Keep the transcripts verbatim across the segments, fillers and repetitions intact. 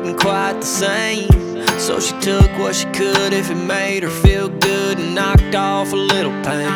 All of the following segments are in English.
wasn't quite the same. So she took what she could if it made her feel good, and knocked off a little pain.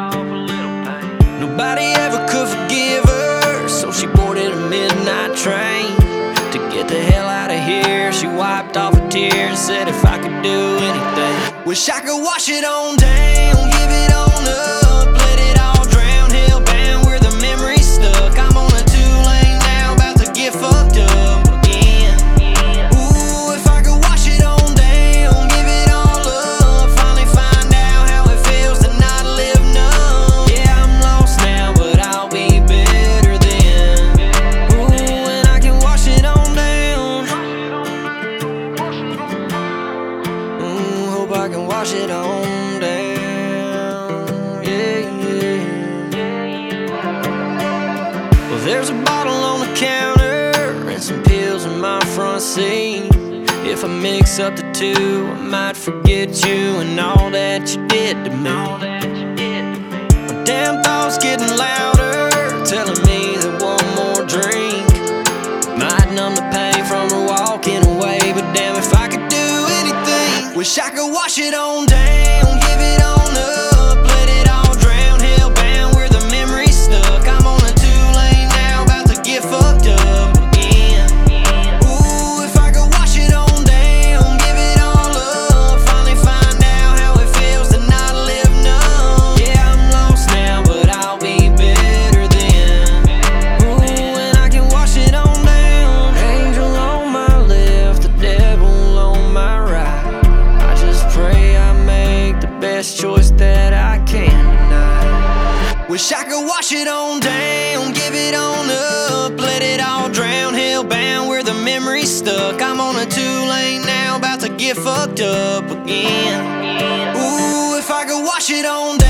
Nobody ever could forgive her, so she boarded a midnight train to get the hell out of here. She wiped off a tear and said, if I could do anything, wish I could wash it on down, give it on up, let it all drown, hellbound where the memory's stuck. I'm on a two-lane now, about to get fucked up again. Ooh, if I could wash it on down, give it all up, finally find out how it feels to not live numb. Yeah, I'm lost now, but I'll be better then. Ooh, and I can wash it on down. Ooh, hope I can wash it on down. Yeah, yeah. Well, there's a bottle on the counter and some pills in my front seat. If I mix up the two, I might forget you and all that you did to me. My damn thoughts getting louder, telling me that one more drink might numb the pain from her walking away. But damn, if I could do anything, wish I could wash it on down, give it on up, let it all drown, hellbound where the memory's stuck. I'm on a two-lane now, about to get fucked up again. Ooh, if I could wash it on down, give it all up, finally find out how it feels to not live numb. Yeah, I'm lost now, but I'll be better then. Ooh, and I can wash it on down. Angel on my left, the devil on my right. I just pray I make the best choice that I can tonight. Wish I could wash it on down, give it on up, let it all drown, hellbound where the memory's stuck. I'm on a two-lane now, about to get fucked up again. Ooh, if I could wash it on down.